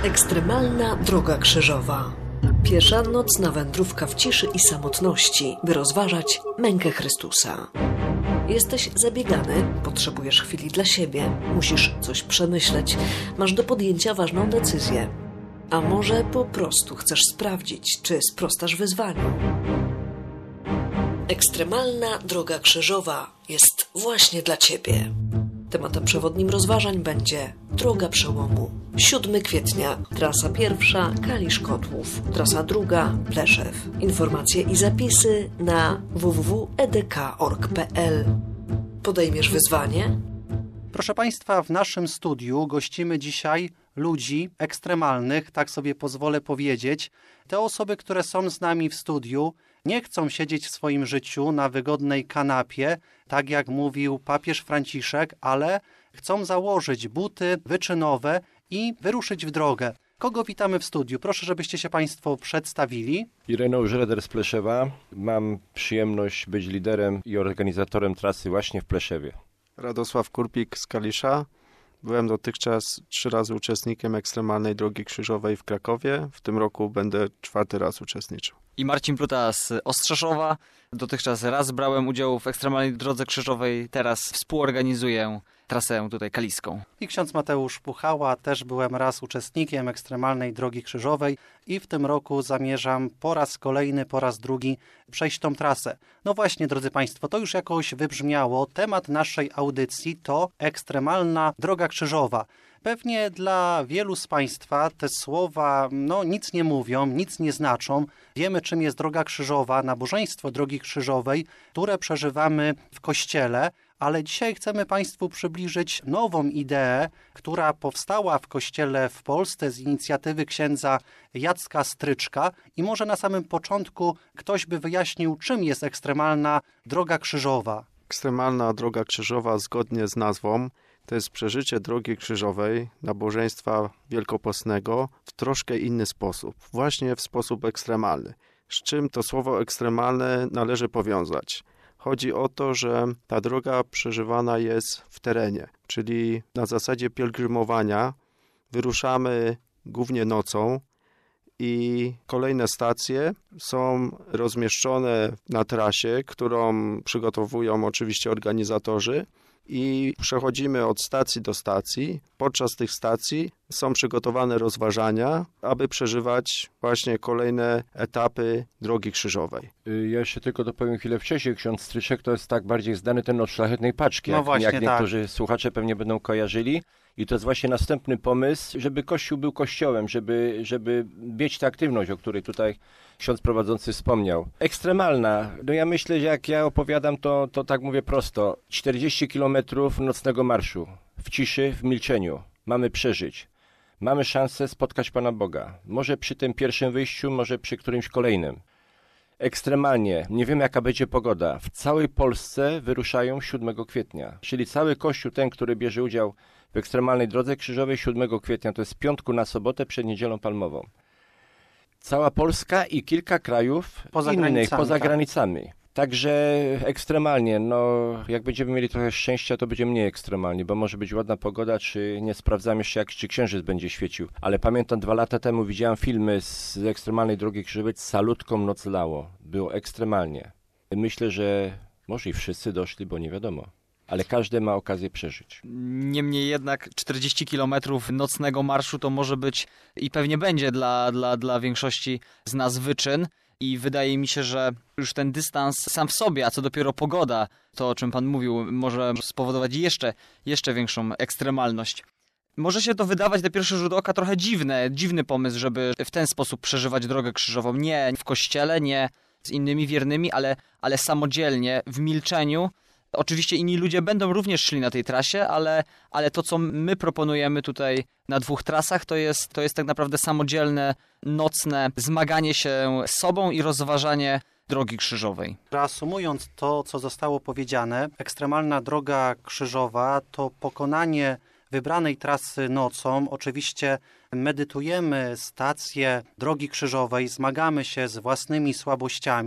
Ekstremalna droga krzyżowa. Piesza nocna wędrówka w ciszy i samotności, by rozważać mękę Chrystusa. Jesteś zabiegany, potrzebujesz chwili dla siebie, musisz coś przemyśleć, masz do podjęcia ważną decyzję. A może po prostu chcesz sprawdzić, czy sprostasz wyzwaniu. Ekstremalna droga krzyżowa jest właśnie dla Ciebie. Tematem przewodnim rozważań będzie Droga Przełomu. 7 kwietnia, trasa pierwsza Kalisz-Kotłów, trasa druga Pleszew. Informacje i zapisy na www.edk.org.pl. Podejmiesz wyzwanie? Proszę Państwa, w naszym studiu gościmy dzisiaj ludzi ekstremalnych, tak sobie pozwolę powiedzieć. Te osoby, które są z nami w studiu, nie chcą siedzieć w swoim życiu na wygodnej kanapie, tak jak mówił papież Franciszek, ale chcą założyć buty wyczynowe i wyruszyć w drogę. Kogo witamy w studiu? Proszę, żebyście się Państwo przedstawili. Ireneusz Reder z Pleszewa. Mam przyjemność być liderem i organizatorem trasy właśnie w Pleszewie. Radosław Kurpik z Kalisza. Byłem dotychczas 3 razy uczestnikiem ekstremalnej drogi krzyżowej w Krakowie. W tym roku będę 4. raz uczestniczył. I Marcin Pluta z Ostrzeszowa. Dotychczas raz brałem udział w ekstremalnej drodze krzyżowej, teraz współorganizuję trasę tutaj kaliską. I ksiądz Mateusz Puchała, też byłem raz uczestnikiem ekstremalnej drogi krzyżowej i w tym roku zamierzam po raz kolejny, po raz drugi przejść tą trasę. No właśnie, drodzy Państwo, to już jakoś wybrzmiało. Temat naszej audycji to ekstremalna droga krzyżowa. Pewnie dla wielu z Państwa te słowa nic nie mówią, nic nie znaczą. Wiemy, czym jest droga krzyżowa, nabożeństwo drogi krzyżowej, które przeżywamy w Kościele, ale dzisiaj chcemy Państwu przybliżyć nową ideę, która powstała w Kościele w Polsce z inicjatywy księdza Jacka Stryczka i może na samym początku ktoś by wyjaśnił, czym jest ekstremalna droga krzyżowa. Ekstremalna droga krzyżowa zgodnie z nazwą to jest przeżycie drogi krzyżowej, nabożeństwa wielkopostnego w troszkę inny sposób, właśnie w sposób ekstremalny. Z czym to słowo ekstremalne należy powiązać? Chodzi o to, że ta droga przeżywana jest w terenie, czyli na zasadzie pielgrzymowania wyruszamy głównie nocą i kolejne stacje są rozmieszczone na trasie, którą przygotowują oczywiście organizatorzy i przechodzimy od stacji do stacji. Podczas tych stacji są przygotowane rozważania, aby przeżywać właśnie kolejne etapy drogi krzyżowej. Ja jeszcze tylko dopowiem chwilę wcześniej. Ksiądz Stryczek to jest tak bardziej znany ten od Szlachetnej Paczki, jak niektórzy słuchacze pewnie będą kojarzyli. I to jest właśnie następny pomysł, żeby Kościół był kościołem, żeby mieć tę aktywność, o której tutaj ksiądz prowadzący wspomniał. Ekstremalna. Ja myślę, że jak ja opowiadam, to tak mówię prosto. 40 kilometrów nocnego marszu. W ciszy, w milczeniu. Mamy przeżyć. Mamy szansę spotkać Pana Boga. Może przy tym pierwszym wyjściu, może przy którymś kolejnym. Ekstremalnie. Nie wiem, jaka będzie pogoda. W całej Polsce wyruszają 7 kwietnia. Czyli cały Kościół, ten, który bierze udział w ekstremalnej drodze krzyżowej 7 kwietnia, to jest z piątku na sobotę przed Niedzielą Palmową. Cała Polska i kilka krajów innych, poza granicami. Także ekstremalnie, jak będziemy mieli trochę szczęścia, to będzie mniej ekstremalnie, bo może być ładna pogoda, czy nie sprawdzam jeszcze czy księżyc będzie świecił. Ale pamiętam 2 lata temu widziałem filmy z ekstremalnej drogi krzyżowej, z salutką noc lało. Było ekstremalnie. Myślę, że może i wszyscy doszli, bo nie wiadomo. Ale każdy ma okazję przeżyć. Niemniej jednak 40 kilometrów nocnego marszu to może być i pewnie będzie dla większości z nas wyczyn. I wydaje mi się, że już ten dystans sam w sobie, a co dopiero pogoda, to o czym Pan mówił, może spowodować jeszcze większą ekstremalność. Może się to wydawać na pierwszy rzut oka trochę dziwny pomysł, żeby w ten sposób przeżywać drogę krzyżową. Nie w kościele, nie z innymi wiernymi, ale samodzielnie, w milczeniu. Oczywiście inni ludzie będą również szli na tej trasie, ale to, co my proponujemy tutaj na 2 trasach, to jest tak naprawdę samodzielne, nocne zmaganie się z sobą i rozważanie drogi krzyżowej. Reasumując to, co zostało powiedziane, ekstremalna droga krzyżowa to pokonanie wybranej trasy nocą. Oczywiście medytujemy stację drogi krzyżowej, zmagamy się z własnymi słabościami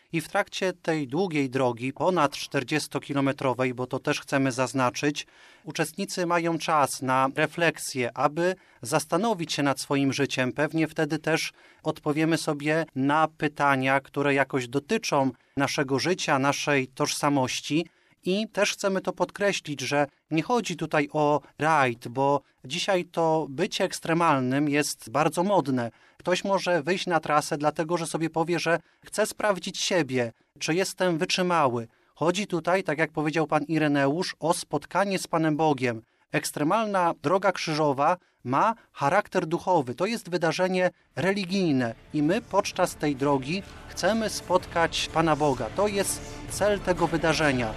I w trakcie tej długiej drogi, ponad 40-kilometrowej, bo to też chcemy zaznaczyć, uczestnicy mają czas na refleksję, aby zastanowić się nad swoim życiem. Pewnie wtedy też odpowiemy sobie na pytania, które jakoś dotyczą naszego życia, naszej tożsamości. I też chcemy to podkreślić, że nie chodzi tutaj o rajd, bo dzisiaj to bycie ekstremalnym jest bardzo modne. Ktoś może wyjść na trasę dlatego, że sobie powie, że chce sprawdzić siebie, czy jestem wytrzymały. Chodzi tutaj, tak jak powiedział pan Ireneusz, o spotkanie z Panem Bogiem. Ekstremalna droga krzyżowa ma charakter duchowy. To jest wydarzenie religijne i my podczas tej drogi chcemy spotkać Pana Boga. To jest cel tego wydarzenia.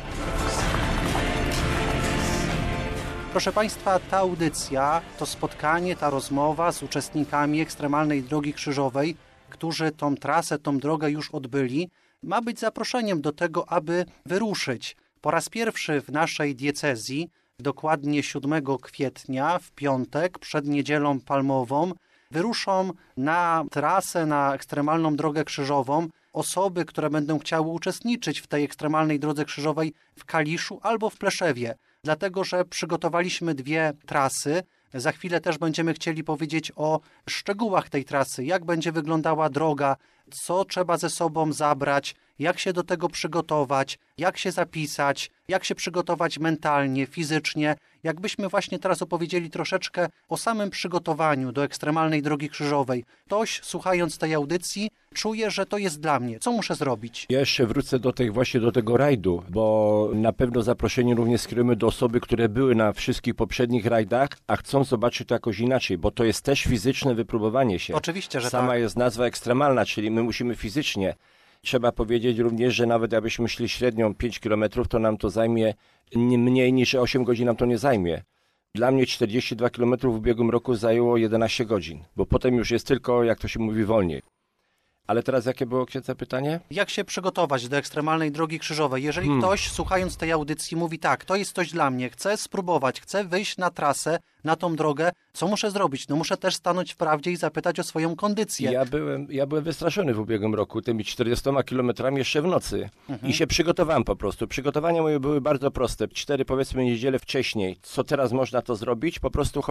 Proszę Państwa, ta audycja, to spotkanie, ta rozmowa z uczestnikami ekstremalnej drogi krzyżowej, którzy tą trasę, tą drogę już odbyli, ma być zaproszeniem do tego, aby wyruszyć. Po raz pierwszy w naszej diecezji, dokładnie 7 kwietnia, w piątek, przed Niedzielą Palmową, wyruszą na trasę, na ekstremalną drogę krzyżową osoby, które będą chciały uczestniczyć w tej ekstremalnej drodze krzyżowej w Kaliszu albo w Pleszewie. Dlatego, że przygotowaliśmy 2 trasy. Za chwilę też będziemy chcieli powiedzieć o szczegółach tej trasy, jak będzie wyglądała droga, co trzeba ze sobą zabrać, jak się do tego przygotować, jak się zapisać, jak się przygotować mentalnie, fizycznie. Jakbyśmy właśnie teraz opowiedzieli troszeczkę o samym przygotowaniu do ekstremalnej drogi krzyżowej. Ktoś, słuchając tej audycji, czuje, że to jest dla mnie. Co muszę zrobić? Ja jeszcze wrócę do tego rajdu, bo na pewno zaproszenie również skierujemy do osoby, które były na wszystkich poprzednich rajdach, a chcą zobaczyć to jakoś inaczej, bo to jest też fizyczne wypróbowanie się. Oczywiście, że Sama tak. jest nazwa ekstremalna, czyli my musimy fizycznie. Trzeba powiedzieć również, że nawet jakbyśmy szli średnią 5 km, to nam to zajmie mniej niż 8 godzin nam to nie zajmie. Dla mnie 42 km w ubiegłym roku zajęło 11 godzin, bo potem już jest tylko, jak to się mówi, wolniej. Ale teraz jakie było księdza pytanie? Jak się przygotować do ekstremalnej drogi krzyżowej? Jeżeli ktoś, słuchając tej audycji, mówi tak, to jest coś dla mnie, chcę spróbować, chcę wyjść na trasę, na tą drogę, co muszę zrobić? No muszę też stanąć w prawdzie i zapytać o swoją kondycję. Ja byłem wystraszony w ubiegłym roku tymi 40 kilometrami jeszcze w nocy i się przygotowałem po prostu. Przygotowania moje były bardzo proste. 4 powiedzmy niedziele wcześniej. Co teraz można to zrobić? Po prostu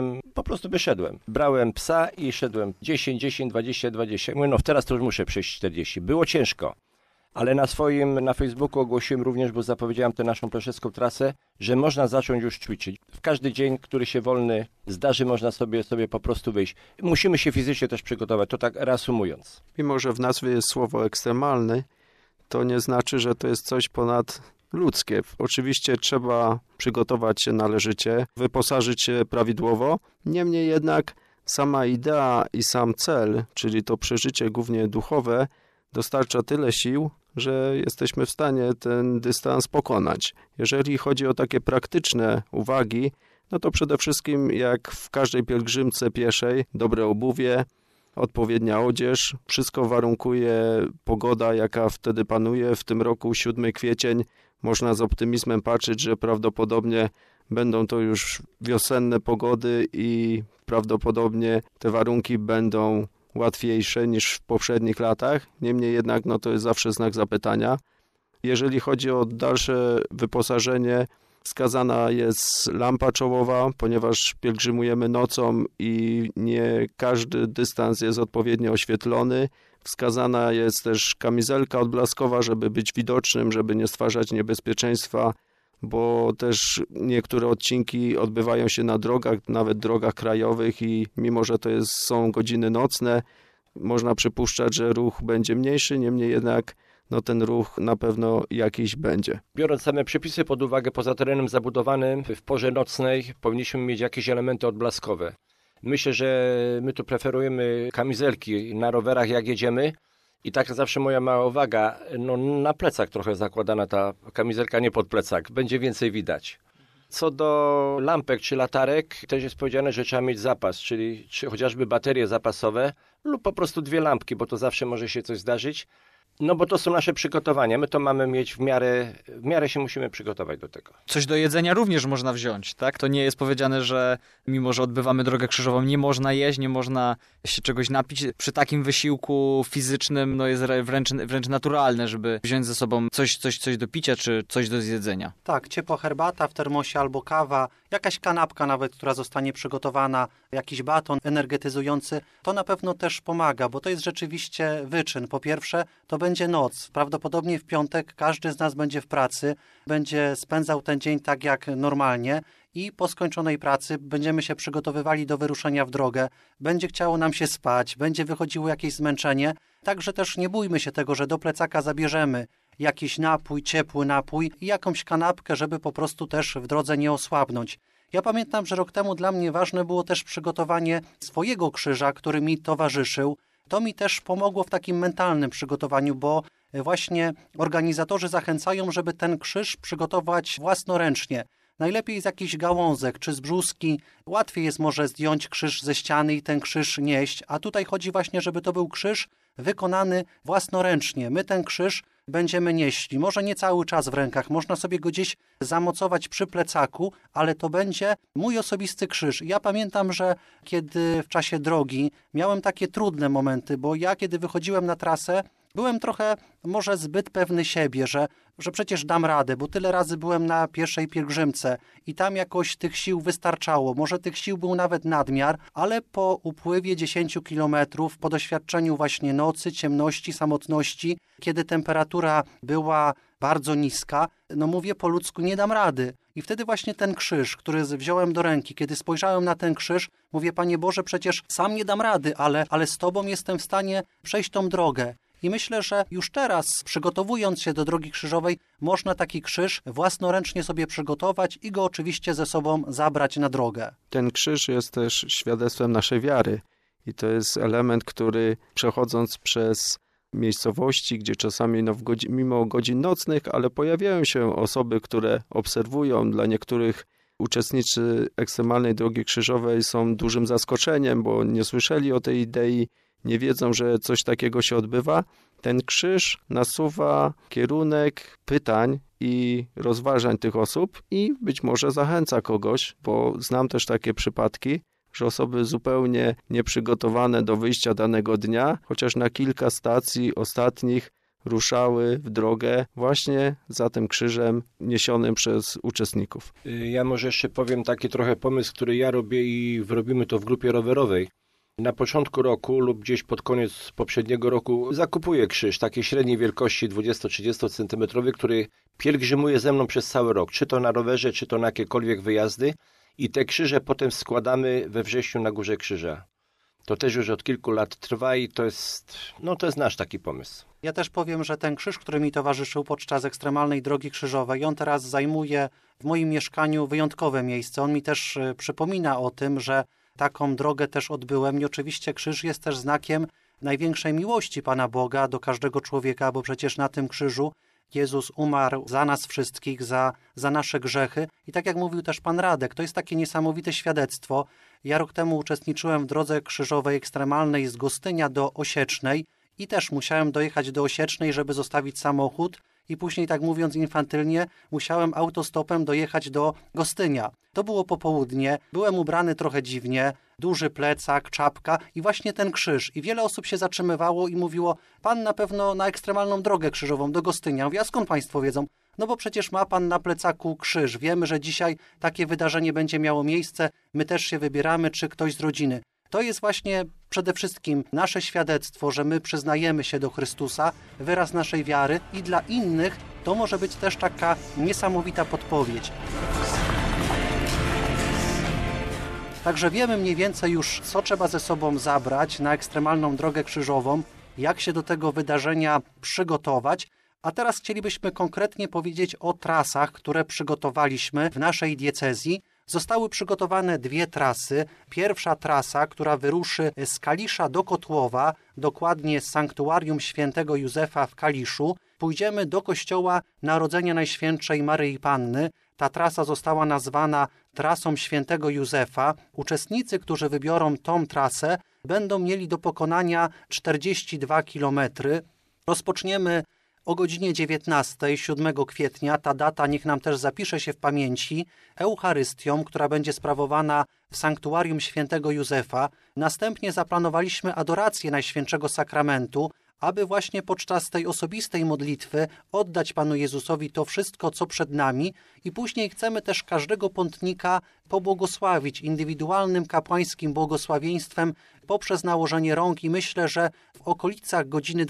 wyszedłem. Brałem psa i szedłem 10, 20. Mówię, no teraz to już muszę przejść 40. Było ciężko. Ale na Facebooku ogłosiłem również, bo zapowiedziałem tę naszą pleszewską trasę, że można zacząć już ćwiczyć. W każdy dzień, który się wolny zdarzy, można sobie po prostu wyjść. Musimy się fizycznie też przygotować, to tak reasumując. Mimo że w nazwie jest słowo ekstremalny, to nie znaczy, że to jest coś ponadludzkie. Oczywiście trzeba przygotować się należycie, wyposażyć się prawidłowo. Niemniej jednak sama idea i sam cel, czyli to przeżycie głównie duchowe, dostarcza tyle sił, że jesteśmy w stanie ten dystans pokonać. Jeżeli chodzi o takie praktyczne uwagi, no to przede wszystkim jak w każdej pielgrzymce pieszej, dobre obuwie, odpowiednia odzież, wszystko warunkuje pogoda, jaka wtedy panuje. W tym roku 7 kwiecień można z optymizmem patrzeć, że prawdopodobnie będą to już wiosenne pogody i prawdopodobnie te warunki będą łatwiejsze niż w poprzednich latach. Niemniej jednak to jest zawsze znak zapytania. Jeżeli chodzi o dalsze wyposażenie, wskazana jest lampa czołowa, ponieważ pielgrzymujemy nocą i nie każdy dystans jest odpowiednio oświetlony. Wskazana jest też kamizelka odblaskowa, żeby być widocznym, żeby nie stwarzać niebezpieczeństwa, bo też niektóre odcinki odbywają się na drogach, nawet drogach krajowych i mimo, że to są godziny nocne, można przypuszczać, że ruch będzie mniejszy, niemniej jednak ten ruch na pewno jakiś będzie. Biorąc same przepisy pod uwagę, poza terenem zabudowanym w porze nocnej powinniśmy mieć jakieś elementy odblaskowe. Myślę, że my tu preferujemy kamizelki na rowerach, jak jedziemy. I tak zawsze moja mała uwaga, na plecach trochę zakładana ta kamizelka, nie pod plecak, będzie więcej widać. Co do lampek czy latarek, też jest powiedziane, że trzeba mieć zapas, czyli chociażby baterie zapasowe lub po prostu 2 lampki, bo to zawsze może się coś zdarzyć. No bo to są nasze przygotowania. My to mamy mieć w miarę się musimy przygotować do tego. Coś do jedzenia również można wziąć, tak? To nie jest powiedziane, że mimo, że odbywamy drogę krzyżową, nie można jeść, nie można się czegoś napić. Przy takim wysiłku fizycznym no jest wręcz naturalne, żeby wziąć ze sobą coś do picia, czy coś do zjedzenia. Tak, ciepła herbata w termosie albo kawa, jakaś kanapka nawet, która zostanie przygotowana, jakiś baton energetyzujący, to na pewno też pomaga, bo to jest rzeczywiście wyczyn. Po pierwsze, to będzie noc. Prawdopodobnie w piątek każdy z nas będzie w pracy, będzie spędzał ten dzień tak jak normalnie i po skończonej pracy będziemy się przygotowywali do wyruszenia w drogę, będzie chciało nam się spać, będzie wychodziło jakieś zmęczenie, także też nie bójmy się tego, że do plecaka zabierzemy jakiś napój, ciepły napój i jakąś kanapkę, żeby po prostu też w drodze nie osłabnąć. Ja pamiętam, że rok temu dla mnie ważne było też przygotowanie swojego krzyża, który mi towarzyszył. To mi też pomogło w takim mentalnym przygotowaniu, bo właśnie organizatorzy zachęcają, żeby ten krzyż przygotować własnoręcznie. Najlepiej z jakichś gałązek czy z brzuski. Łatwiej jest może zdjąć krzyż ze ściany i ten krzyż nieść, a tutaj chodzi właśnie, żeby to był krzyż wykonany własnoręcznie. My ten krzyż będziemy nieśli. Może nie cały czas w rękach, można sobie go gdzieś zamocować przy plecaku, ale to będzie mój osobisty krzyż. Ja pamiętam, że kiedy w czasie drogi miałem takie trudne momenty, bo ja kiedy wychodziłem na trasę, byłem trochę może zbyt pewny siebie, że przecież dam radę, bo tyle razy byłem na pierwszej pielgrzymce i tam jakoś tych sił wystarczało. Może tych sił był nawet nadmiar, ale po upływie 10 kilometrów, po doświadczeniu właśnie nocy, ciemności, samotności, kiedy temperatura była bardzo niska, no mówię po ludzku, nie dam rady. I wtedy właśnie ten krzyż, który wziąłem do ręki, kiedy spojrzałem na ten krzyż, mówię, Panie Boże, przecież sam nie dam rady, ale z Tobą jestem w stanie przejść tą drogę. I myślę, że już teraz, przygotowując się do drogi krzyżowej, można taki krzyż własnoręcznie sobie przygotować i go oczywiście ze sobą zabrać na drogę. Ten krzyż jest też świadectwem naszej wiary i to jest element, który przechodząc przez miejscowości, gdzie czasami mimo godzin nocnych, ale pojawiają się osoby, które obserwują. Dla niektórych uczestnicy ekstremalnej drogi krzyżowej są dużym zaskoczeniem, bo nie słyszeli o tej idei, nie wiedzą, że coś takiego się odbywa. Ten krzyż nasuwa kierunek pytań i rozważań tych osób i być może zachęca kogoś, bo znam też takie przypadki, że osoby zupełnie nieprzygotowane do wyjścia danego dnia, chociaż na kilka stacji ostatnich ruszały w drogę właśnie za tym krzyżem niesionym przez uczestników. Ja może jeszcze powiem taki trochę pomysł, który ja robię i robimy to w grupie rowerowej. Na początku roku lub gdzieś pod koniec poprzedniego roku zakupuję krzyż takiej średniej wielkości 20-30 cm, który pielgrzymuje ze mną przez cały rok, czy to na rowerze, czy to na jakiekolwiek wyjazdy i te krzyże potem składamy we wrześniu na Górze Krzyża. To też już od kilku lat trwa i to jest nasz taki pomysł. Ja też powiem, że ten krzyż, który mi towarzyszył podczas ekstremalnej drogi krzyżowej, on teraz zajmuje w moim mieszkaniu wyjątkowe miejsce. On mi też przypomina o tym, że taką drogę też odbyłem i oczywiście krzyż jest też znakiem największej miłości Pana Boga do każdego człowieka, bo przecież na tym krzyżu Jezus umarł za nas wszystkich, za nasze grzechy i tak jak mówił też Pan Radek, to jest takie niesamowite świadectwo. Ja rok temu uczestniczyłem w drodze krzyżowej ekstremalnej z Gostynia do Osiecznej i też musiałem dojechać do Osiecznej, żeby zostawić samochód i później, tak mówiąc infantylnie, musiałem autostopem dojechać do Gostynia. To było popołudnie, byłem ubrany trochę dziwnie, duży plecak, czapka i właśnie ten krzyż. I wiele osób się zatrzymywało i mówiło, Pan na pewno na ekstremalną drogę krzyżową do Gostynia. Mówię, a skąd Państwo wiedzą? No bo przecież ma Pan na plecaku krzyż. Wiemy, że dzisiaj takie wydarzenie będzie miało miejsce. My też się wybieramy, czy ktoś z rodziny. To jest właśnie przede wszystkim nasze świadectwo, że my przyznajemy się do Chrystusa, wyraz naszej wiary i dla innych to może być też taka niesamowita podpowiedź. Także wiemy mniej więcej już, co trzeba ze sobą zabrać na ekstremalną drogę krzyżową, jak się do tego wydarzenia przygotować, a teraz chcielibyśmy konkretnie powiedzieć o trasach, które przygotowaliśmy w naszej diecezji. Zostały przygotowane 2 trasy. Pierwsza trasa, która wyruszy z Kalisza do Kotłowa, dokładnie z Sanktuarium Świętego Józefa w Kaliszu. Pójdziemy do kościoła Narodzenia Najświętszej Maryi Panny. Ta trasa została nazwana Trasą Świętego Józefa. Uczestnicy, którzy wybiorą tą trasę, będą mieli do pokonania 42 km. Rozpoczniemy o godzinie 19, 7 kwietnia, ta data niech nam też zapisze się w pamięci, Eucharystią, która będzie sprawowana w Sanktuarium Świętego Józefa. Następnie zaplanowaliśmy adorację Najświętszego Sakramentu, aby właśnie podczas tej osobistej modlitwy oddać Panu Jezusowi to wszystko, co przed nami i później chcemy też każdego pątnika pobłogosławić indywidualnym kapłańskim błogosławieństwem poprzez nałożenie rąk i myślę, że w okolicach godziny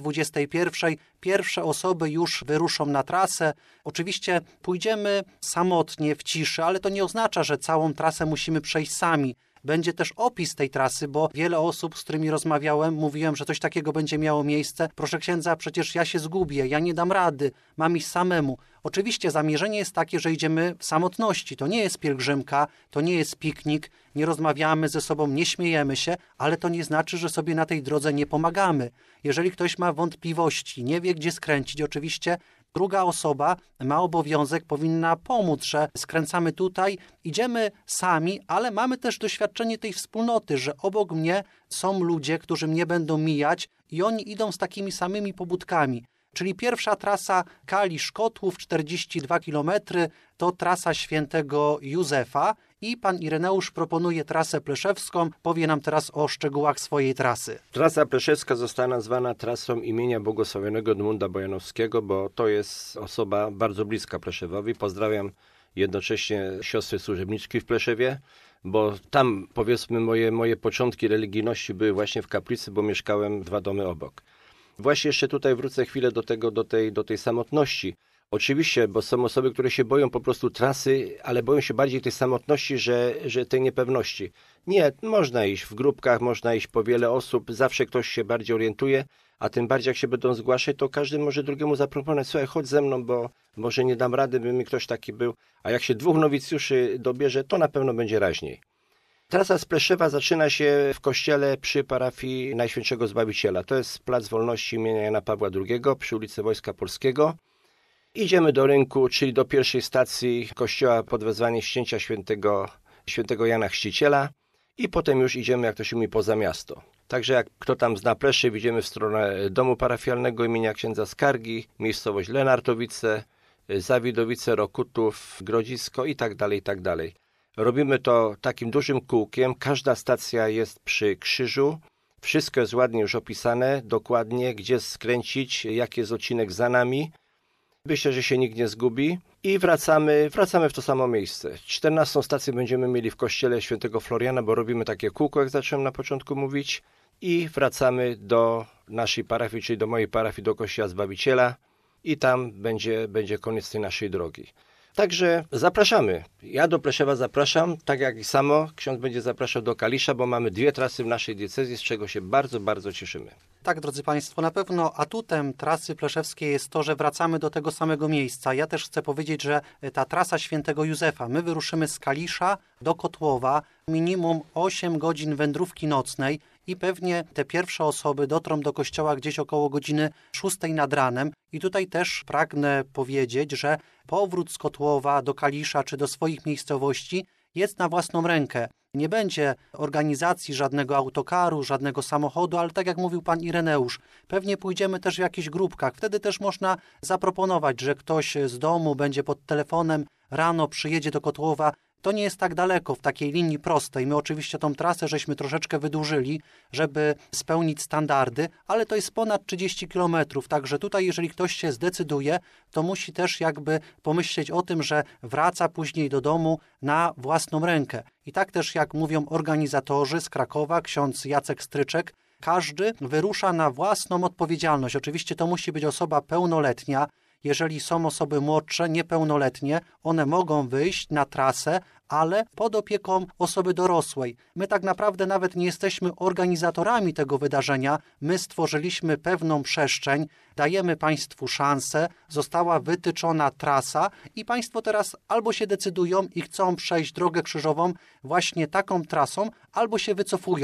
21 pierwsze osoby już wyruszą na trasę. Oczywiście pójdziemy samotnie w ciszy, ale to nie oznacza, że całą trasę musimy przejść sami. Będzie też opis tej trasy, bo wiele osób, z którymi rozmawiałem, mówiłem, że coś takiego będzie miało miejsce. Proszę księdza, przecież ja się zgubię, ja nie dam rady, mam iść samemu. Oczywiście zamierzenie jest takie, że idziemy w samotności. To nie jest pielgrzymka, to nie jest piknik, nie rozmawiamy ze sobą, nie śmiejemy się, ale to nie znaczy, że sobie na tej drodze nie pomagamy. Jeżeli ktoś ma wątpliwości, nie wie, gdzie skręcić, oczywiście druga osoba ma obowiązek, powinna pomóc, że skręcamy tutaj, idziemy sami, ale mamy też doświadczenie tej wspólnoty, że obok mnie są ludzie, którzy mnie będą mijać i oni idą z takimi samymi pobudkami. Czyli pierwsza trasa Kalisz-Kotłów, 42 km, to trasa Świętego Józefa i pan Ireneusz proponuje trasę pleszewską, powie nam teraz o szczegółach swojej trasy. Trasa pleszewska została nazwana trasą imienia błogosławionego Edmunda Bojanowskiego, bo to jest osoba bardzo bliska Pleszewowi. Pozdrawiam jednocześnie siostry służebniczki w Pleszewie, bo tam powiedzmy moje początki religijności były właśnie w kaplicy, bo mieszkałem 2 domy obok. Właśnie jeszcze tutaj wrócę chwilę do tej samotności. Oczywiście, bo są osoby, które się boją po prostu trasy, ale boją się bardziej tej samotności, że tej niepewności. Nie, można iść w grupkach, można iść po wiele osób, zawsze ktoś się bardziej orientuje, a tym bardziej jak się będą zgłaszać, to każdy może drugiemu zaproponować, słuchaj, chodź ze mną, bo może nie dam rady, by mi ktoś taki był, a jak się 2 nowicjuszy dobierze, to na pewno będzie raźniej. Trasa z Pleszewa zaczyna się w kościele przy parafii Najświętszego Zbawiciela. To jest Plac Wolności imienia Jana Pawła II przy ulicy Wojska Polskiego. Idziemy do rynku, czyli do pierwszej stacji kościoła pod wezwaniem księcia świętego Jana Chrzciciela i potem już idziemy, jak to się mówi, poza miasto. Także jak kto tam zna Pleszew, idziemy w stronę domu parafialnego imienia księdza Skargi, miejscowość Lenartowice, Zawidowice, Rokutów, Grodzisko i tak dalej, i tak dalej. Robimy to takim dużym kółkiem, każda stacja jest przy krzyżu, wszystko jest ładnie już opisane, dokładnie, gdzie skręcić, jaki jest odcinek za nami. Myślę, że się nikt nie zgubi i wracamy w to samo miejsce. 14. stację będziemy mieli w kościele świętego Floriana, bo robimy takie kółko, jak zacząłem na początku mówić, i wracamy do naszej parafii, czyli do mojej parafii, do kościoła Zbawiciela i tam będzie koniec tej naszej drogi. Także zapraszamy. Ja do Pleszewa zapraszam, tak jak i samo ksiądz będzie zapraszał do Kalisza, bo mamy 2 trasy w naszej diecezji, z czego się bardzo, bardzo cieszymy. Tak, drodzy Państwo, na pewno atutem trasy pleszewskiej jest to, że wracamy do tego samego miejsca. Ja też chcę powiedzieć, że ta trasa Świętego Józefa, my wyruszymy z Kalisza do Kotłowa, minimum 8 godzin wędrówki nocnej i pewnie te pierwsze osoby dotrą do kościoła gdzieś około godziny 6 nad ranem. I tutaj też pragnę powiedzieć, że powrót z Kotłowa do Kalisza czy do swoich miejscowości jest na własną rękę. Nie będzie organizacji żadnego autokaru, żadnego samochodu, ale tak jak mówił pan Ireneusz, pewnie pójdziemy też w jakichś grupkach. Wtedy też można zaproponować, że ktoś z domu będzie pod telefonem, rano przyjedzie do Kotłowa. To nie jest tak daleko w takiej linii prostej. My oczywiście tą trasę żeśmy troszeczkę wydłużyli, żeby spełnić standardy, ale to jest ponad 30 km. Także tutaj, jeżeli ktoś się zdecyduje, to musi też jakby pomyśleć o tym, że wraca później do domu na własną rękę. I tak też jak mówią organizatorzy z Krakowa, ksiądz Jacek Stryczek, każdy wyrusza na własną odpowiedzialność. Oczywiście to musi być osoba pełnoletnia. Jeżeli są osoby młodsze, niepełnoletnie, one mogą wyjść na trasę, ale pod opieką osoby dorosłej. My tak naprawdę nawet nie jesteśmy organizatorami tego wydarzenia. My stworzyliśmy pewną przestrzeń, dajemy Państwu szansę, została wytyczona trasa i Państwo teraz albo się decydują i chcą przejść drogę krzyżową właśnie taką trasą, albo się wycofują.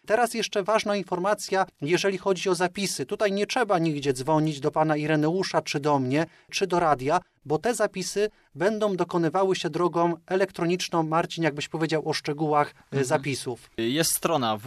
Teraz jeszcze ważna informacja, jeżeli chodzi o zapisy. Tutaj nie trzeba nigdzie dzwonić do pana Ireneusza, czy do mnie, czy do radia, bo te zapisy będą dokonywały się drogą elektroniczną. Marcin, jakbyś powiedział o szczegółach zapisów. Jest strona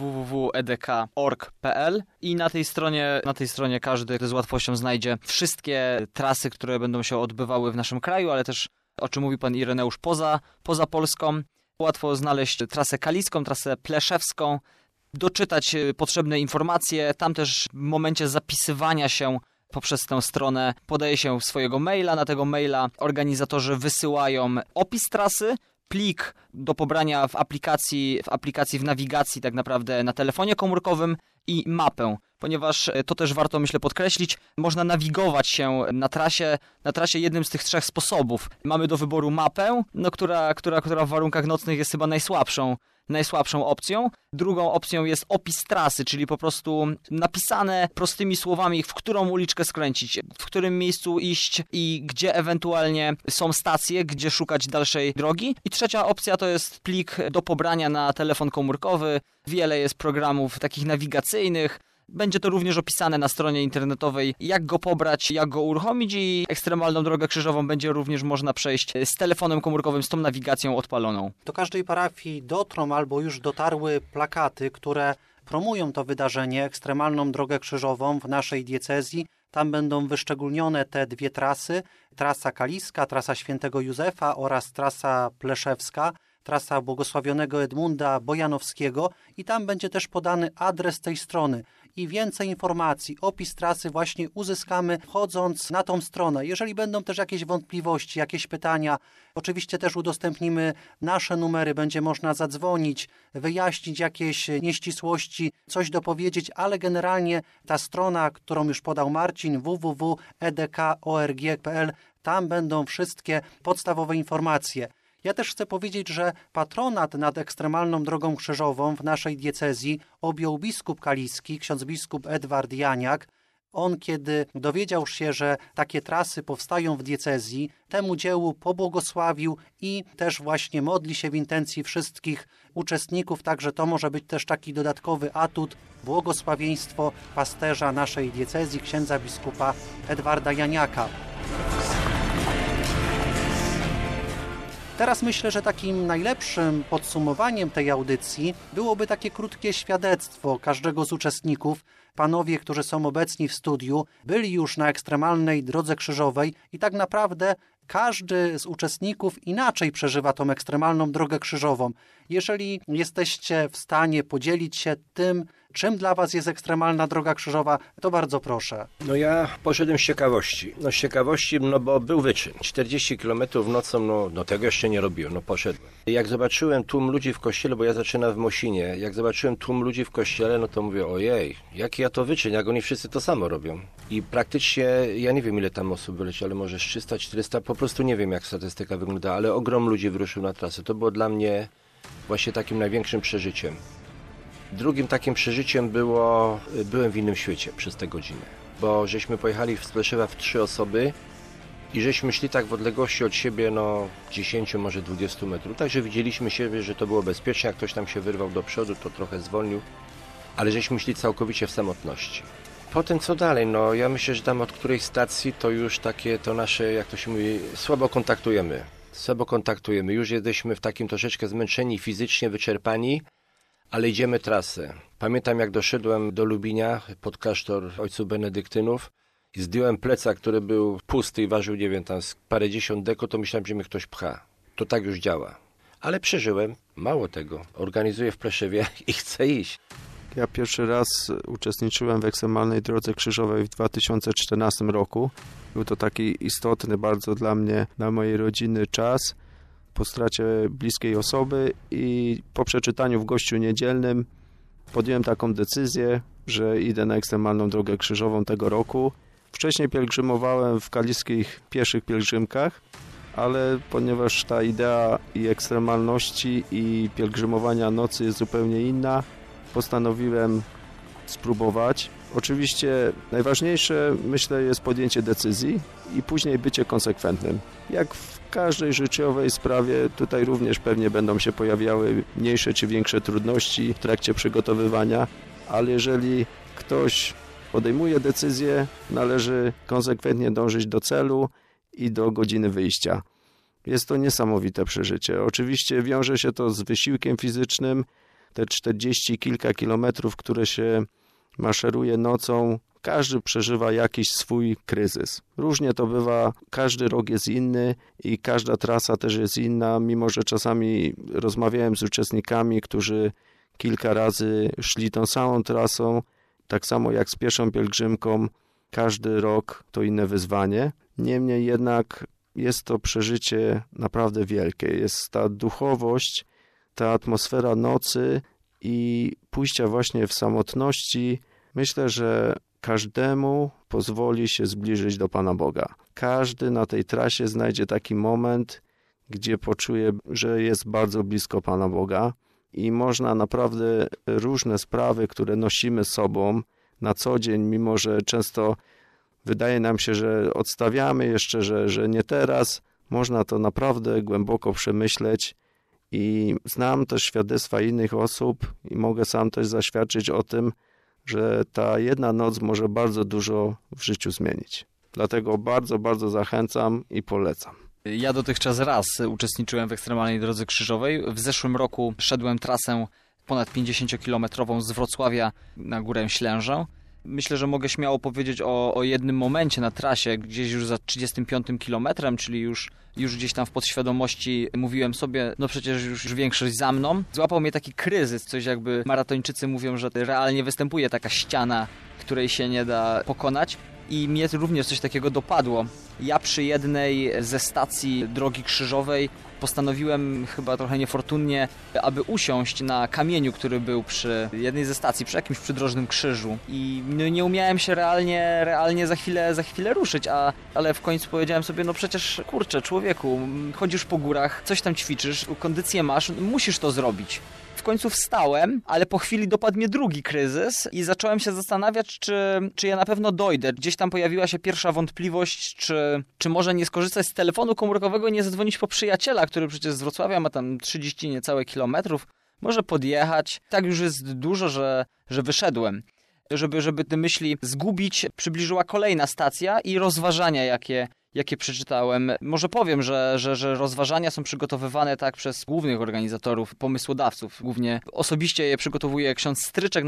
www.edk.org.pl i na tej stronie każdy z łatwością znajdzie wszystkie trasy, które będą się odbywały w naszym kraju, ale też, o czym mówi pan Ireneusz, poza Polską. Łatwo znaleźć trasę kaliską, trasę pleszewską, doczytać potrzebne informacje. Tam też w momencie zapisywania się poprzez tę stronę podaje się swojego maila. Na tego maila organizatorzy wysyłają opis trasy, plik do pobrania w aplikacji w nawigacji tak naprawdę na telefonie komórkowym i mapę. Ponieważ to też warto, myślę, podkreślić, można nawigować się na trasie jednym z tych 3 sposobów. Mamy do wyboru mapę, która w warunkach nocnych jest chyba najsłabszą opcją. Drugą opcją jest opis trasy, czyli po prostu napisane prostymi słowami, w którą uliczkę skręcić, w którym miejscu iść i gdzie ewentualnie są stacje, gdzie szukać dalszej drogi. I trzecia opcja to jest plik do pobrania na telefon komórkowy. Wiele jest programów takich nawigacyjnych. Będzie to również opisane na stronie internetowej, jak go pobrać, jak go uruchomić i ekstremalną drogę krzyżową będzie również można przejść z telefonem komórkowym, z tą nawigacją odpaloną. Do każdej parafii dotrą albo już dotarły plakaty, które promują to wydarzenie, ekstremalną drogę krzyżową w naszej diecezji. Tam będą wyszczególnione te 2 trasy, trasa kaliska, trasa Świętego Józefa oraz trasa pleszewska, trasa błogosławionego Edmunda Bojanowskiego i tam będzie też podany adres tej strony. I więcej informacji, opis trasy właśnie uzyskamy wchodząc na tą stronę. Jeżeli będą też jakieś wątpliwości, jakieś pytania, oczywiście też udostępnimy nasze numery, będzie można zadzwonić, wyjaśnić jakieś nieścisłości, coś dopowiedzieć, ale generalnie ta strona, którą już podał Marcin, www.edk.org.pl, tam będą wszystkie podstawowe informacje. Ja też chcę powiedzieć, że patronat nad ekstremalną drogą krzyżową w naszej diecezji objął biskup kaliski, ksiądz biskup Edward Janiak. On, kiedy dowiedział się, że takie trasy powstają w diecezji, temu dziełu pobłogosławił i też właśnie modli się w intencji wszystkich uczestników, także to może być też taki dodatkowy atut, błogosławieństwo pasterza naszej diecezji, księdza biskupa Edwarda Janiaka. Teraz myślę, że takim najlepszym podsumowaniem tej audycji byłoby takie krótkie świadectwo każdego z uczestników. Panowie, którzy są obecni w studiu, byli już na ekstremalnej drodze krzyżowej i tak naprawdę każdy z uczestników inaczej przeżywa tą ekstremalną drogę krzyżową. Jeżeli jesteście w stanie podzielić się tym, czym dla was jest ekstremalna droga krzyżowa, to bardzo proszę. No ja poszedłem z ciekawości. Bo był wyczyn. 40 km nocą, tego jeszcze nie robiłem, poszedłem. Jak zobaczyłem tłum ludzi w kościele, bo ja zaczynam w Mosinie, jak zobaczyłem tłum ludzi w kościele, to mówię, ojej, jaki ja to wyczyn, jak oni wszyscy to samo robią. I praktycznie, ja nie wiem ile tam osób wyleci, ale może 300-400, po prostu nie wiem jak statystyka wygląda, ale ogrom ludzi wyruszył na trasę. To było dla mnie właśnie takim największym przeżyciem. Drugim takim przeżyciem byłem w innym świecie przez tę godzinę, bo żeśmy pojechali z Pleszewa w 3 osoby i żeśmy szli tak w odległości od siebie 10, może 20 metrów, także widzieliśmy siebie, że to było bezpieczne, jak ktoś tam się wyrwał do przodu, to trochę zwolnił, ale żeśmy szli całkowicie w samotności. Potem co dalej? Ja myślę, że tam od której stacji to już takie to nasze, jak to się mówi, słabo kontaktujemy, już jesteśmy w takim troszeczkę zmęczeni, fizycznie wyczerpani, ale idziemy trasę. Pamiętam, jak doszedłem do Lubinia pod klasztor ojców benedyktynów i zdjąłem plecak, który był pusty i ważył, nie wiem, tam parędziesiąt deko, to myślałem, że mnie ktoś pcha. To tak już działa. Ale przeżyłem, mało tego, organizuję w Pleszewie i chcę iść. Ja pierwszy raz uczestniczyłem w ekstremalnej drodze krzyżowej w 2014 roku. Był to taki istotny bardzo dla mnie, dla mojej rodziny czas. Po stracie bliskiej osoby i po przeczytaniu w Gościu Niedzielnym podjąłem taką decyzję, że idę na ekstremalną drogę krzyżową tego roku. Wcześniej pielgrzymowałem w kaliskich pieszych pielgrzymkach, ale ponieważ ta idea i ekstremalności i pielgrzymowania nocy jest zupełnie inna, postanowiłem spróbować. Oczywiście najważniejsze, myślę, jest podjęcie decyzji i później bycie konsekwentnym. Jak w każdej życiowej sprawie, tutaj również pewnie będą się pojawiały mniejsze czy większe trudności w trakcie przygotowywania, ale jeżeli ktoś podejmuje decyzję, należy konsekwentnie dążyć do celu i do godziny wyjścia. Jest to niesamowite przeżycie. Oczywiście wiąże się to z wysiłkiem fizycznym. Te 40 kilka kilometrów, które się maszeruje nocą, każdy przeżywa jakiś swój kryzys. Różnie to bywa, każdy rok jest inny i każda trasa też jest inna, mimo że czasami rozmawiałem z uczestnikami, którzy kilka razy szli tą samą trasą, tak samo jak z pieszą pielgrzymką, każdy rok to inne wyzwanie. Niemniej jednak jest to przeżycie naprawdę wielkie. Jest ta duchowość, ta atmosfera nocy i pójścia właśnie w samotności. Myślę, że każdemu pozwoli się zbliżyć do Pana Boga. Każdy na tej trasie znajdzie taki moment, gdzie poczuje, że jest bardzo blisko Pana Boga i można naprawdę różne sprawy, które nosimy z sobą na co dzień, mimo że często wydaje nam się, że odstawiamy jeszcze, że nie teraz, można to naprawdę głęboko przemyśleć i znam też świadectwa innych osób i mogę sam też zaświadczyć o tym, że ta jedna noc może bardzo dużo w życiu zmienić. Dlatego bardzo, bardzo zachęcam i polecam. Ja dotychczas raz uczestniczyłem w ekstremalnej drodze krzyżowej. W zeszłym roku szedłem trasę ponad 50-kilometrową z Wrocławia na Górę Ślężę. Myślę, że mogę śmiało powiedzieć o jednym momencie na trasie, gdzieś już za 35 kilometrem, czyli już gdzieś tam w podświadomości mówiłem sobie, no przecież już większość za mną. Złapał mnie taki kryzys, coś jakby maratończycy mówią, że realnie występuje taka ściana, której się nie da pokonać. I mnie również coś takiego dopadło. Ja przy jednej ze stacji drogi krzyżowej postanowiłem chyba trochę niefortunnie, aby usiąść na kamieniu, który był przy jednej ze stacji, przy jakimś przydrożnym krzyżu. I nie umiałem się realnie za chwilę ruszyć, ale w końcu powiedziałem sobie, no przecież kurczę, człowieku, chodzisz po górach, coś tam ćwiczysz, kondycję masz, musisz to zrobić. W końcu wstałem, ale po chwili dopadł mnie drugi kryzys i zacząłem się zastanawiać, czy ja na pewno dojdę. Gdzieś tam pojawiła się pierwsza wątpliwość, czy może nie skorzystać z telefonu komórkowego i nie zadzwonić po przyjaciela, który przecież z Wrocławia ma tam 30 niecałe kilometrów. Może podjechać. Tak już jest dużo, że wyszedłem. Żeby te myśli zgubić, przybliżyła kolejna stacja i rozważania, jakie przeczytałem. Może powiem, że rozważania są przygotowywane tak przez głównych organizatorów, pomysłodawców. Głównie osobiście je przygotowuje ksiądz Stryczek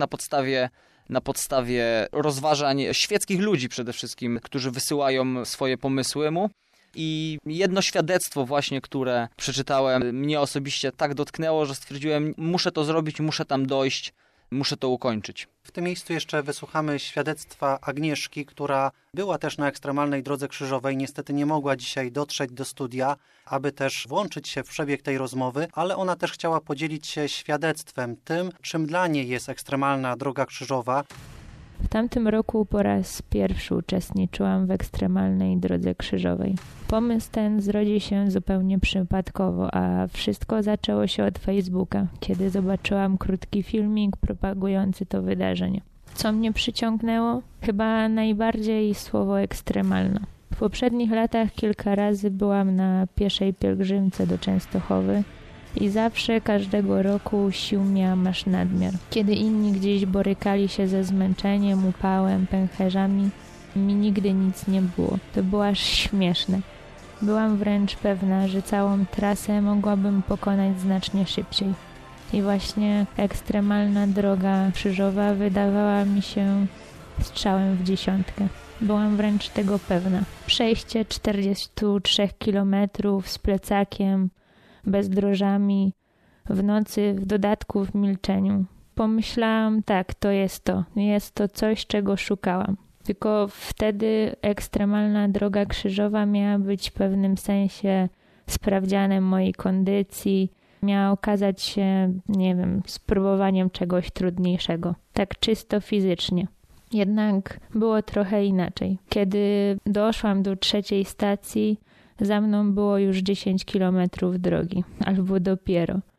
na podstawie rozważań świeckich ludzi przede wszystkim, którzy wysyłają swoje pomysły mu. I jedno świadectwo właśnie, które przeczytałem, mnie osobiście tak dotknęło, że stwierdziłem, muszę to zrobić, muszę tam dojść, muszę to ukończyć. W tym miejscu jeszcze wysłuchamy świadectwa Agnieszki, która była też na ekstremalnej drodze krzyżowej. Niestety nie mogła dzisiaj dotrzeć do studia, aby też włączyć się w przebieg tej rozmowy, ale ona też chciała podzielić się świadectwem tym, czym dla niej jest ekstremalna droga krzyżowa. W tamtym roku po raz pierwszy uczestniczyłam w ekstremalnej drodze krzyżowej. Pomysł ten zrodził się zupełnie przypadkowo, a wszystko zaczęło się od Facebooka, kiedy zobaczyłam krótki filmik propagujący to wydarzenie. Co mnie przyciągnęło? Chyba najbardziej słowo ekstremalna. W poprzednich latach kilka razy byłam na pieszej pielgrzymce do Częstochowy i zawsze, każdego roku sił miałam aż nadmiar. Kiedy inni gdzieś borykali się ze zmęczeniem, upałem, pęcherzami, mi nigdy nic nie było. To było aż śmieszne. Byłam wręcz pewna, że całą trasę mogłabym pokonać znacznie szybciej. I właśnie ekstremalna droga krzyżowa wydawała mi się strzałem w dziesiątkę. Byłam wręcz tego pewna. Przejście 43 kilometrów z plecakiem, bezdrożami, w nocy, w dodatku w milczeniu. Pomyślałam, tak, to jest to. Jest to coś, czego szukałam. Tylko wtedy ekstremalna droga krzyżowa miała być w pewnym sensie sprawdzianem mojej kondycji. Miała okazać się, nie wiem, spróbowaniem czegoś trudniejszego. Tak czysto fizycznie. Jednak było trochę inaczej. Kiedy doszłam do trzeciej stacji, za mną było już 10 kilometrów drogi, albo dopiero.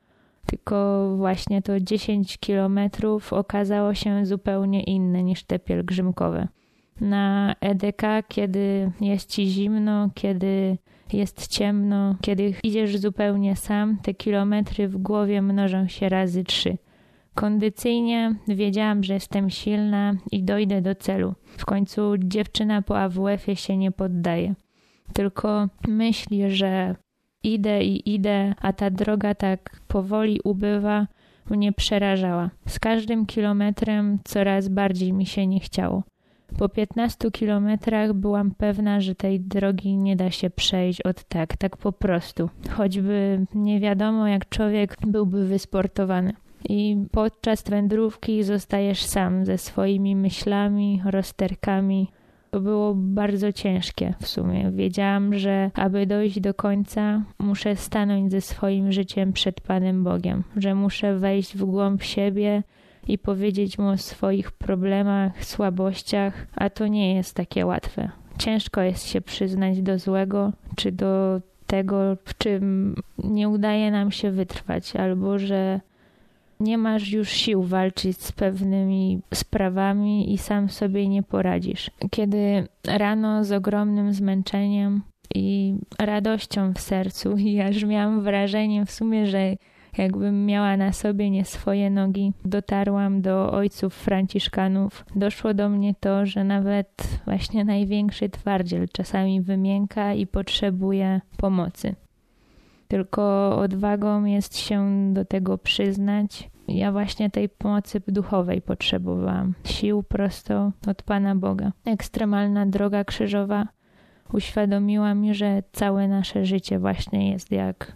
Tylko właśnie to 10 kilometrów okazało się zupełnie inne niż te pielgrzymkowe. Na EDK, kiedy jest ci zimno, kiedy jest ciemno, kiedy idziesz zupełnie sam, te kilometry w głowie mnożą się razy 3. Kondycyjnie wiedziałam, że jestem silna i dojdę do celu. W końcu dziewczyna po AWF-ie się nie poddaje. Tylko myśli, że idę, a ta droga tak powoli ubywa, mnie przerażała. Z każdym kilometrem coraz bardziej mi się nie chciało. Po 15 kilometrach byłam pewna, że tej drogi nie da się przejść tak po prostu. Choćby nie wiadomo, jak człowiek byłby wysportowany. I podczas wędrówki zostajesz sam ze swoimi myślami, rozterkami. To było bardzo ciężkie w sumie. Wiedziałam, że aby dojść do końca, muszę stanąć ze swoim życiem przed Panem Bogiem. Że muszę wejść w głąb siebie i powiedzieć Mu o swoich problemach, słabościach, a to nie jest takie łatwe. Ciężko jest się przyznać do złego, czy do tego, w czym nie udaje nam się wytrwać, albo że nie masz już sił walczyć z pewnymi sprawami i sam sobie nie poradzisz. Kiedy rano z ogromnym zmęczeniem i radością w sercu i aż miałam wrażenie w sumie, że jakbym miała na sobie nie swoje nogi, dotarłam do ojców franciszkanów. Doszło do mnie to, że nawet właśnie największy twardziel czasami wymięka i potrzebuje pomocy. Tylko odwagą jest się do tego przyznać. Ja właśnie tej pomocy duchowej potrzebowałam. Sił prosto od Pana Boga. Ekstremalna droga krzyżowa uświadomiła mi, że całe nasze życie właśnie jest jak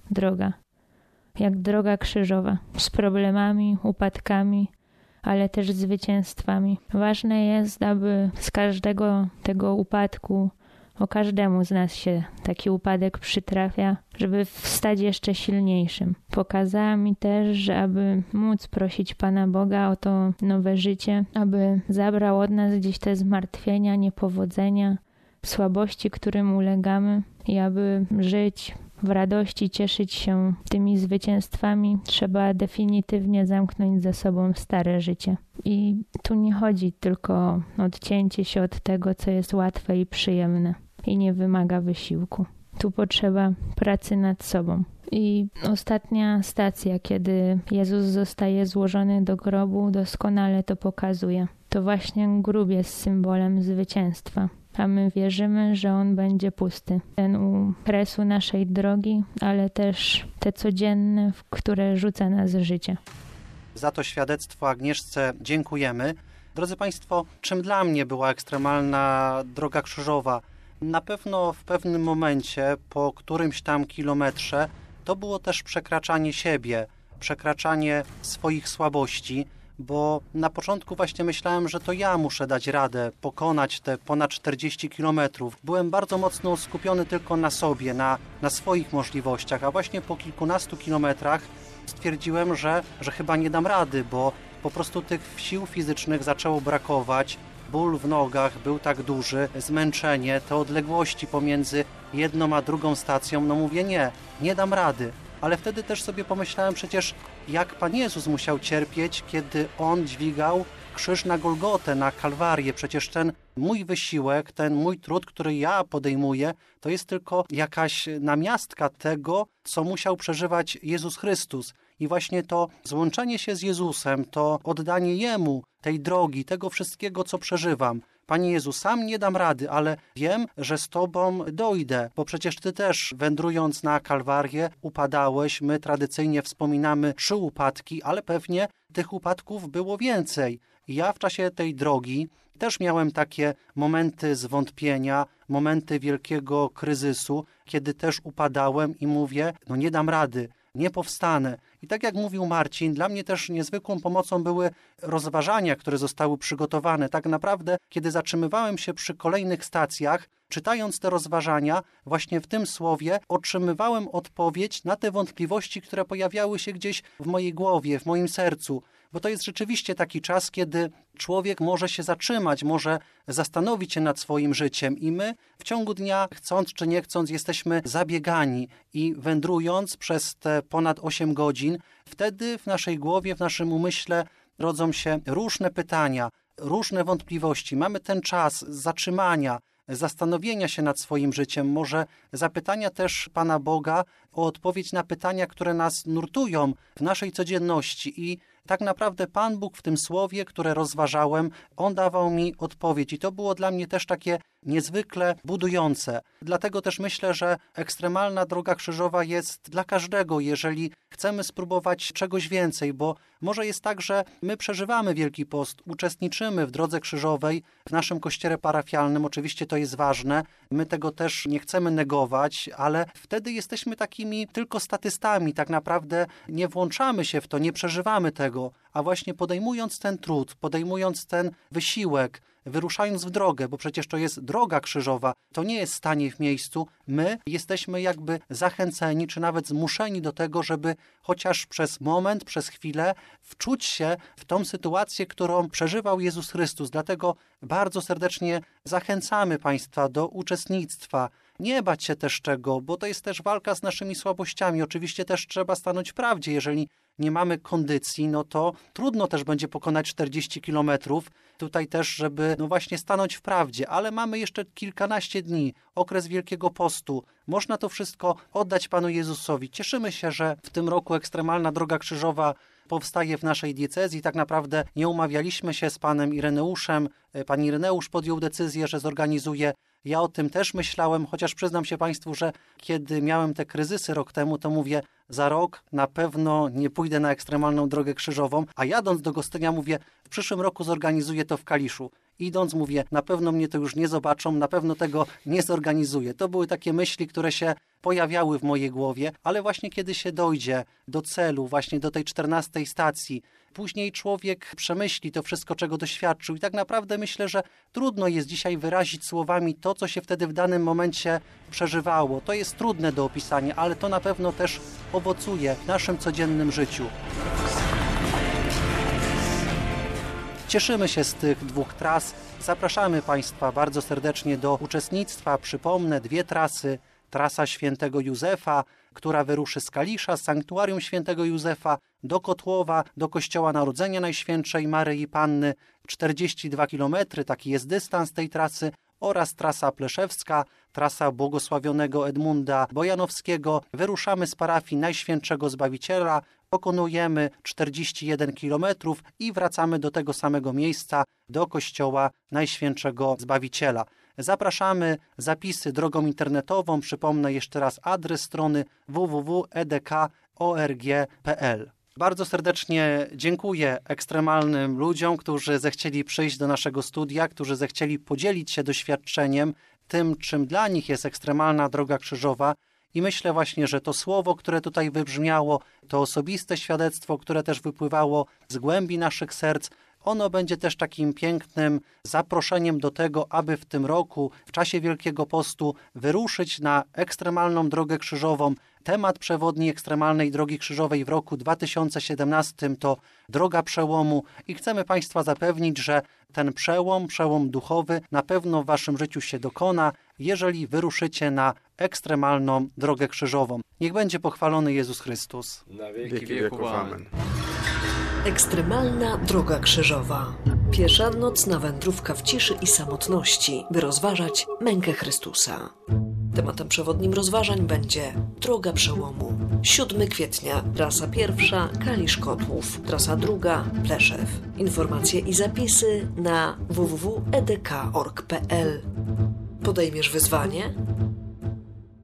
droga krzyżowa. Z problemami, upadkami, ale też zwycięstwami. Ważne jest, aby z każdego tego upadku, o każdemu z nas się taki upadek przytrafia, żeby wstać jeszcze silniejszym. Pokazała mi też, że aby móc prosić Pana Boga o to nowe życie, aby zabrał od nas gdzieś te zmartwienia, niepowodzenia, słabości, którym ulegamy i aby żyć w radości, cieszyć się tymi zwycięstwami, trzeba definitywnie zamknąć za sobą stare życie. I tu nie chodzi tylko o odcięcie się od tego, co jest łatwe i przyjemne i nie wymaga wysiłku. Tu potrzeba pracy nad sobą. I ostatnia stacja, kiedy Jezus zostaje złożony do grobu, doskonale to pokazuje. To właśnie grób jest symbolem zwycięstwa. A my wierzymy, że on będzie pusty. Ten u kresu naszej drogi, ale też te codzienne, w które rzuca nas życie. Za to świadectwo Agnieszce dziękujemy. Drodzy Państwo, czym dla mnie była ekstremalna droga krzyżowa? Na pewno w pewnym momencie, po którymś tam kilometrze, to było też przekraczanie siebie, przekraczanie swoich słabości, bo na początku właśnie myślałem, że to ja muszę dać radę pokonać te ponad 40 kilometrów. Byłem bardzo mocno skupiony tylko na sobie, na swoich możliwościach, a właśnie po kilkunastu kilometrach stwierdziłem, że chyba nie dam rady, bo po prostu tych sił fizycznych zaczęło brakować. Ból w nogach był tak duży, zmęczenie, te odległości pomiędzy jedną a drugą stacją, no mówię nie dam rady. Ale wtedy też sobie pomyślałem przecież, jak Pan Jezus musiał cierpieć, kiedy On dźwigał krzyż na Golgotę, na Kalwarię. Przecież ten mój wysiłek, ten mój trud, który ja podejmuję, to jest tylko jakaś namiastka tego, co musiał przeżywać Jezus Chrystus. I właśnie to złączenie się z Jezusem, to oddanie Jemu tej drogi, tego wszystkiego, co przeżywam. Panie Jezu, sam nie dam rady, ale wiem, że z Tobą dojdę, bo przecież Ty też, wędrując na Kalwarię, upadałeś. My tradycyjnie wspominamy 3 upadki, ale pewnie tych upadków było więcej. I ja w czasie tej drogi też miałem takie momenty zwątpienia, momenty wielkiego kryzysu, kiedy też upadałem i mówię, nie dam rady, nie powstanę. I tak jak mówił Marcin, dla mnie też niezwykłą pomocą były rozważania, które zostały przygotowane. Tak naprawdę, kiedy zatrzymywałem się przy kolejnych stacjach, czytając te rozważania, właśnie w tym słowie otrzymywałem odpowiedź na te wątpliwości, które pojawiały się gdzieś w mojej głowie, w moim sercu. bo to jest rzeczywiście taki czas, kiedy człowiek może się zatrzymać, może zastanowić się nad swoim życiem i my w ciągu dnia, chcąc czy nie chcąc, jesteśmy zabiegani i wędrując przez te ponad 8 godzin, wtedy w naszej głowie, w naszym umyśle rodzą się różne pytania, różne wątpliwości. Mamy ten czas zatrzymania, zastanowienia się nad swoim życiem, może zapytania też Pana Boga o odpowiedź na pytania, które nas nurtują w naszej codzienności. I tak naprawdę Pan Bóg w tym słowie, które rozważałem, On dawał mi odpowiedź. I to było dla mnie też takie niezwykle budujące. Dlatego też myślę, że ekstremalna droga krzyżowa jest dla każdego, jeżeli chcemy spróbować czegoś więcej, bo może jest tak, że my przeżywamy Wielki Post, uczestniczymy w drodze krzyżowej w naszym kościele parafialnym, oczywiście to jest ważne, my tego też nie chcemy negować, ale wtedy jesteśmy takimi tylko statystami, tak naprawdę nie włączamy się w to, nie przeżywamy tego, a właśnie podejmując ten trud, podejmując ten wysiłek, wyruszając w drogę, bo przecież to jest droga krzyżowa, to nie jest stanie w miejscu, my jesteśmy jakby zachęceni, czy nawet zmuszeni do tego, żeby chociaż przez moment, przez chwilę wczuć się w tą sytuację, którą przeżywał Jezus Chrystus. Dlatego bardzo serdecznie zachęcamy Państwa do uczestnictwa. Nie bać się też czego, bo to jest też walka z naszymi słabościami. Oczywiście też trzeba stanąć w prawdzie. Jeżeli nie mamy kondycji, no to trudno też będzie pokonać 40 kilometrów. Tutaj też, żeby właśnie stanąć w prawdzie, ale mamy jeszcze kilkanaście dni, okres Wielkiego Postu. Można to wszystko oddać Panu Jezusowi. Cieszymy się, że w tym roku ekstremalna droga krzyżowa powstaje w naszej diecezji. Tak naprawdę nie umawialiśmy się z panem Ireneuszem. Pan Ireneusz podjął decyzję, że zorganizuje. Ja o tym też myślałem, chociaż przyznam się Państwu, że kiedy miałem te kryzysy rok temu, to mówię, za rok na pewno nie pójdę na ekstremalną drogę krzyżową, a jadąc do Gostynia mówię, w przyszłym roku zorganizuję to w Kaliszu. Idąc mówię, na pewno mnie to już nie zobaczą, na pewno tego nie zorganizuję. To były takie myśli, które się pojawiały w mojej głowie, ale właśnie kiedy się dojdzie do celu, właśnie do tej 14 stacji, później człowiek przemyśli to wszystko, czego doświadczył i tak naprawdę myślę, że trudno jest dzisiaj wyrazić słowami to, co się wtedy w danym momencie przeżywało. To jest trudne do opisania, ale to na pewno też owocuje w naszym codziennym życiu. Cieszymy się z tych 2 tras. Zapraszamy Państwa bardzo serdecznie do uczestnictwa. Przypomnę, 2 trasy. Trasa Świętego Józefa, która wyruszy z Kalisza, z Sanktuarium Świętego Józefa do Kotłowa, do Kościoła Narodzenia Najświętszej Maryi Panny. 42 km, taki jest dystans tej trasy. Oraz trasa Pleszewska, trasa błogosławionego Edmunda Bojanowskiego. Wyruszamy z parafii Najświętszego Zbawiciela, pokonujemy 41 km i wracamy do tego samego miejsca, do Kościoła Najświętszego Zbawiciela. Zapraszamy, zapisy drogą internetową, przypomnę jeszcze raz adres strony www.edk.org.pl. Bardzo serdecznie dziękuję ekstremalnym ludziom, którzy zechcieli przyjść do naszego studia, którzy zechcieli podzielić się doświadczeniem, tym, czym dla nich jest ekstremalna droga krzyżowa. I myślę właśnie, że to słowo, które tutaj wybrzmiało, to osobiste świadectwo, które też wypływało z głębi naszych serc, ono będzie też takim pięknym zaproszeniem do tego, aby w tym roku, w czasie Wielkiego Postu, wyruszyć na ekstremalną drogę krzyżową. Temat przewodni ekstremalnej drogi krzyżowej w roku 2017 to droga przełomu i chcemy Państwa zapewnić, że ten przełom duchowy na pewno w Waszym życiu się dokona, jeżeli wyruszycie na ekstremalną drogę krzyżową. Niech będzie pochwalony Jezus Chrystus. Na wieki wieków. Amen. Ekstremalna droga krzyżowa. Piesza nocna wędrówka w ciszy i samotności, by rozważać mękę Chrystusa. Tematem przewodnim rozważań będzie droga przełomu. 7 kwietnia, trasa 1 Kalisz-Kotłów, trasa 2 Pleszew. Informacje i zapisy na www.edk.org.pl. Podejmiesz wyzwanie?